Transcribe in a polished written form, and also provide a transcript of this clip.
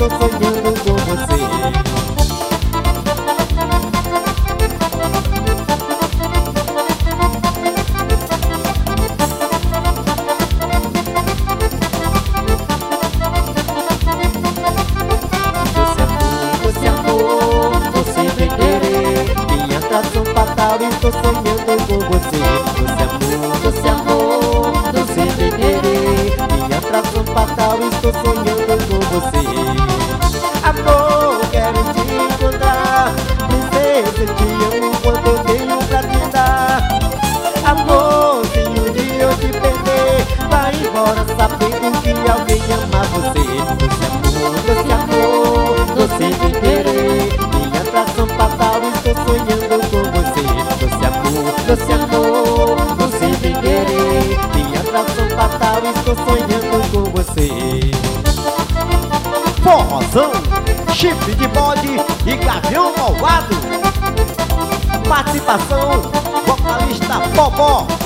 estou sonhando com você. Doce amor, doce venderei minha atração fatal, estou sonhando com você. Doce amor, doce venderei minha atração fatal, estou sonhando com você. Amor, quero te encontrar, princesa, te amo quanto eu tenho pra te dar. Amor, se um dia eu te perder, vai embora sabendo que alguém ama você. Doce amor, doce venderei minha atração fatal, estou sonhando com você. Doce amor, doce venderei minha atração fatal, estou sonhando com você. Forrozão, chifre de bode e gavião malvado. Participação, vocalista Bobó.